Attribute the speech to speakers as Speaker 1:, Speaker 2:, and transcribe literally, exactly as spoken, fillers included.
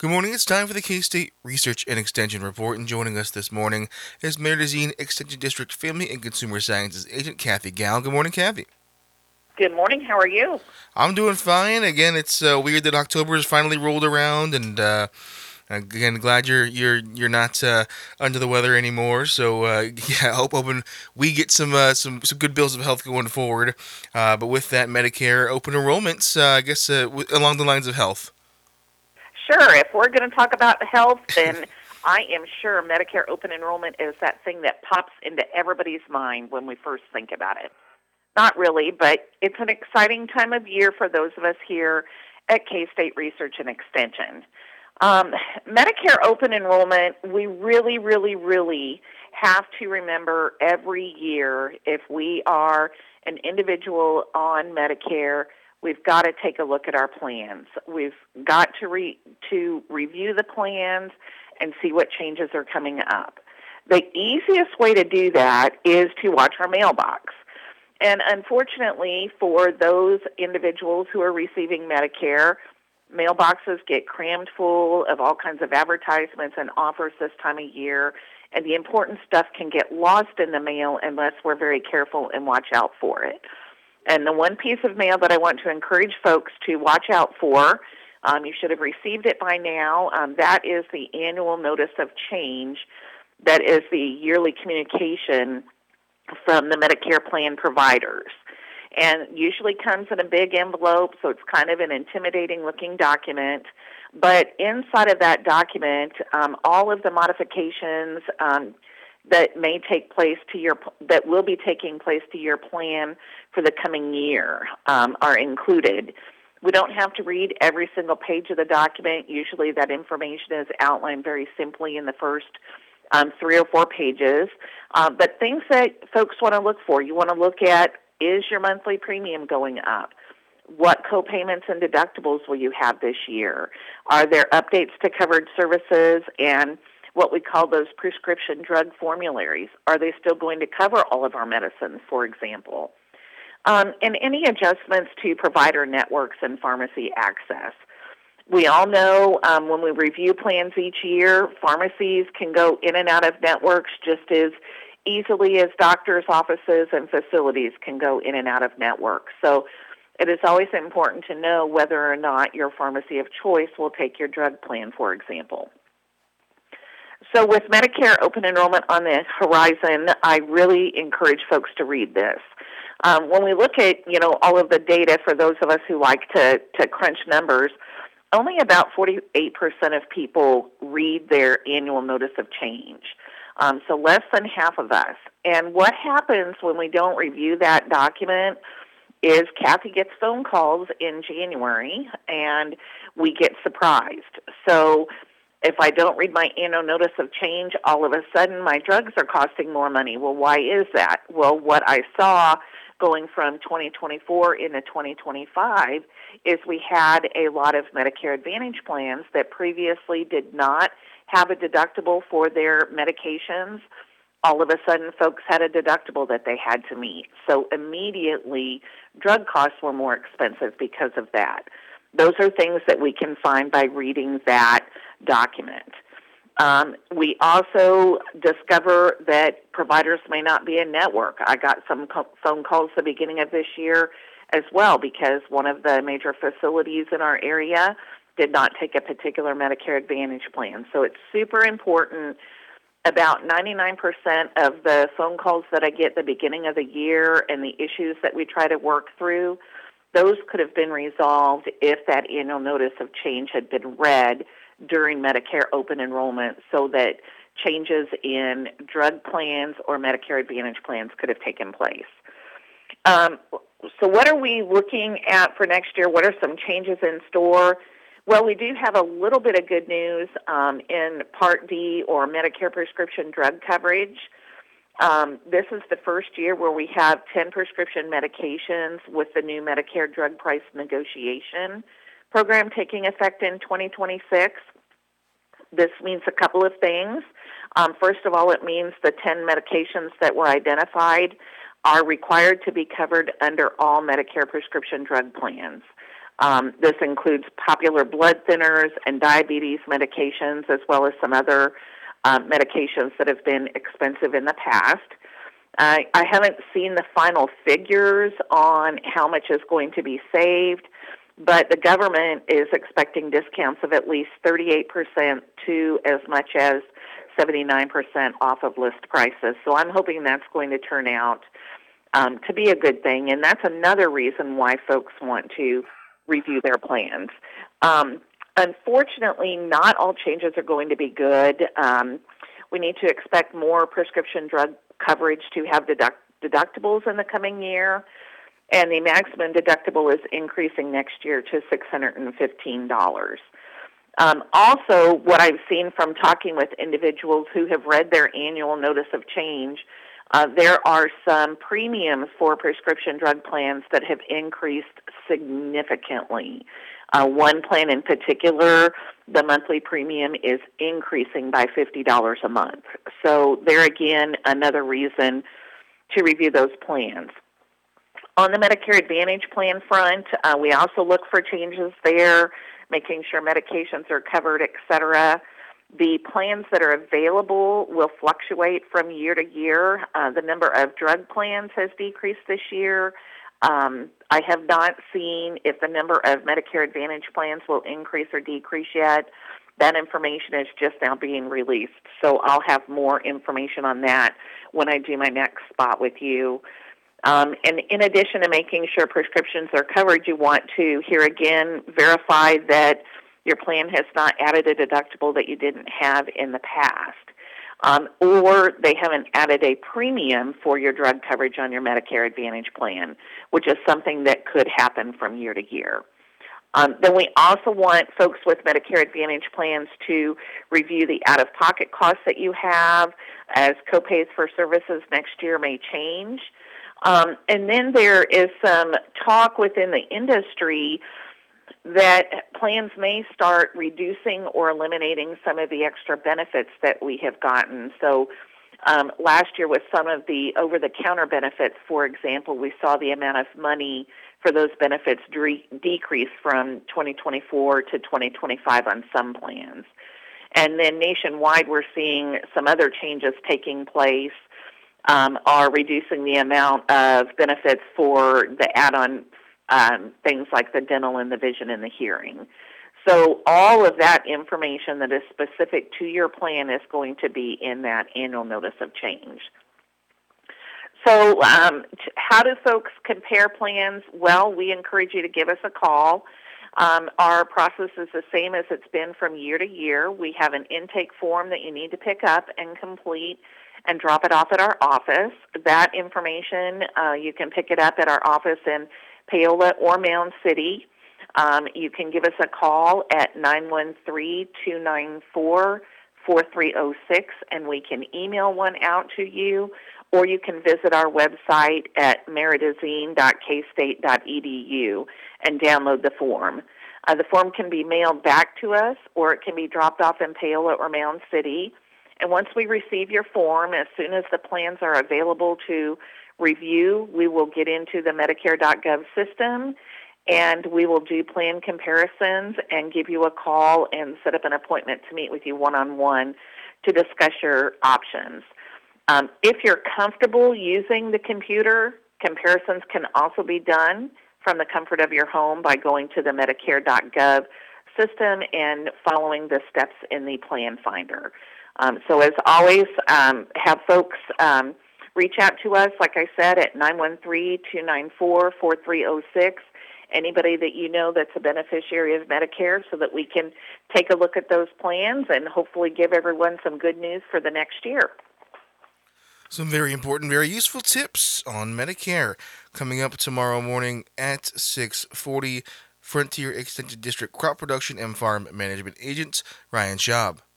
Speaker 1: Good morning. It's time for the K-State Research and Extension Report, and joining us this morning is Meridigene Extension District Family and Consumer Sciences Agent Kathy Gal. Good morning, Kathy.
Speaker 2: Good morning. How are you?
Speaker 1: I'm doing fine. Again, it's uh, weird that October has finally rolled around, and uh, again, glad you're you're you're not uh, under the weather anymore. So uh, yeah, I hope hoping we get some uh, some some good bills of health going forward. Uh, but with that, Medicare open enrollments, uh, I guess uh, w- along the lines of health.
Speaker 2: Sure. If we're going to talk about health, then I am sure Medicare open enrollment is that thing that pops into everybody's mind when we first think about it. Not really, but it's an exciting time of year for those of us here at K-State Research and Extension. Um, Medicare open enrollment, we really, really, really have to remember every year if we are an individual on Medicare, we've got to take a look at our plans. We've got to re- to review the plans and see what changes are coming up. The easiest way to do that is to watch our mailbox. And unfortunately, for those individuals who are receiving Medicare, mailboxes get crammed full of all kinds of advertisements and offers this time of year, and the important stuff can get lost in the mail unless we're very careful and watch out for it. And the one piece of mail that I want to encourage folks to watch out for, um, you should have received it by now, um, that is the annual notice of change. That is the yearly communication from the Medicare plan providers. And usually comes in a big envelope, so it's kind of an intimidating looking document. But inside of that document, um, all of the modifications um, that may take place to your that will be taking place to your plan for the coming year um, are included. We don't have to read every single page of the document. Usually, that information is outlined very simply in the first um, three or four pages. Uh, but things that folks want to look for, you want to look at, is your monthly premium going up? What co-payments and deductibles will you have this year? Are there updates to covered services and what we call those prescription drug formularies? Are they still going to cover all of our medicines, for example? Um, and any adjustments to provider networks and pharmacy access. We all know um, when we review plans each year, pharmacies can go in and out of networks just as easily as doctors' offices and facilities can go in and out of networks. So it is always important to know whether or not your pharmacy of choice will take your drug plan, for example. So with Medicare open enrollment on the horizon, I really encourage folks to read this. Um, when we look at, you know, all of the data for those of us who like to, to crunch numbers, only about forty-eight percent of people read their annual notice of change. Um, so less than half of us. And what happens when we don't review that document is Kathy gets phone calls in January and we get surprised. So if I don't read my annual notice of change, all of a sudden my drugs are costing more money. Well, why is that? Well, what I saw going from twenty twenty-four into twenty twenty-five is we had a lot of Medicare Advantage plans that previously did not have a deductible for their medications. All of a sudden, folks had a deductible that they had to meet. So immediately, drug costs were more expensive because of that. Those are things that we can find by reading that document. Um, we also discover that providers may not be in network. I got some co- phone calls at the beginning of this year as well because one of the major facilities in our area did not take a particular Medicare Advantage plan. So it's super important. About ninety-nine percent of the phone calls that I get at the beginning of the year and the issues that we try to work through, those could have been resolved if that annual notice of change had been read during Medicare open enrollment so that changes in drug plans or Medicare Advantage plans could have taken place. Um, so what are we looking at for next year? What are some changes in store? Well, we do have a little bit of good news um, in Part D or Medicare prescription drug coverage. Um, this is the first year where we have ten prescription medications with the new Medicare drug price negotiation program taking effect in twenty twenty-six. This means a couple of things. Um, first of all, it means the ten medications that were identified are required to be covered under all Medicare prescription drug plans. Um, this includes popular blood thinners and diabetes medications, as well as some other uh, medications that have been expensive in the past. Uh, I haven't seen the final figures on how much is going to be saved, but the government is expecting discounts of at least thirty-eight percent to as much as seventy-nine percent off of list prices. So I'm hoping that's going to turn out um, to be a good thing, and that's another reason why folks want to review their plans. Um, unfortunately, not all changes are going to be good. Um, we need to expect more prescription drug coverage to have deduct- deductibles in the coming year, and the maximum deductible is increasing next year to six hundred fifteen dollars. Um, also, what I've seen from talking with individuals who have read their annual notice of change, uh, there are some premiums for prescription drug plans that have increased significantly. Uh, one plan in particular, the monthly premium is increasing by fifty dollars a month. So there again, another reason to review those plans. On the Medicare Advantage plan front, uh, we also look for changes there, making sure medications are covered, et cetera. The plans that are available will fluctuate from year to year. Uh, the number of drug plans has decreased this year. Um, I have not seen if the number of Medicare Advantage plans will increase or decrease yet. That information is just now being released, so I'll have more information on that when I do my next spot with you. Um, and in addition to making sure prescriptions are covered, you want to, here again, verify that your plan has not added a deductible that you didn't have in the past. Um, or they haven't added a premium for your drug coverage on your Medicare Advantage plan, which is something that could happen from year to year. Um, then we also want folks with Medicare Advantage plans to review the out-of-pocket costs that you have, as copays for services next year may change. Um, and then there is some talk within the industry that plans may start reducing or eliminating some of the extra benefits that we have gotten. So um, last year with some of the over-the-counter benefits, for example, we saw the amount of money for those benefits de- decrease from twenty twenty-four to twenty twenty-five on some plans. And then nationwide, we're seeing some other changes taking place, um, are reducing the amount of benefits for the add-on Um, things like the dental and the vision and the hearing. So all of that information that is specific to your plan is going to be in that annual notice of change. So um, t- how do folks compare plans? Well, we encourage you to give us a call. Um, our process is the same as it's been from year to year. We have an intake form that you need to pick up and complete and drop it off at our office. That information, uh, you can pick it up at our office in Paola or Mound City. Um, you can give us a call at nine one three, two nine four, four three zero six, and we can email one out to you, or you can visit our website at meridazine dot k state dot e d u and download the form. Uh, the form can be mailed back to us, or it can be dropped off in Paola or Mound City. And once we receive your form, as soon as the plans are available to review, we will get into the Medicare dot gov system, and we will do plan comparisons and give you a call and set up an appointment to meet with you one-on-one to discuss your options. Um, if you're comfortable using the computer, comparisons can also be done from the comfort of your home by going to the Medicare dot gov system and following the steps in the plan finder. Um, so as always, um, have folks um, reach out to us, like I said, at nine one three, two nine four, four three zero six, anybody that you know that's a beneficiary of Medicare, so that we can take a look at those plans and hopefully give everyone some good news for the next year.
Speaker 1: Some very important, very useful tips on Medicare coming up tomorrow morning at six forty. Frontier Extension District Crop Production and Farm Management Agent Ryan Schaub.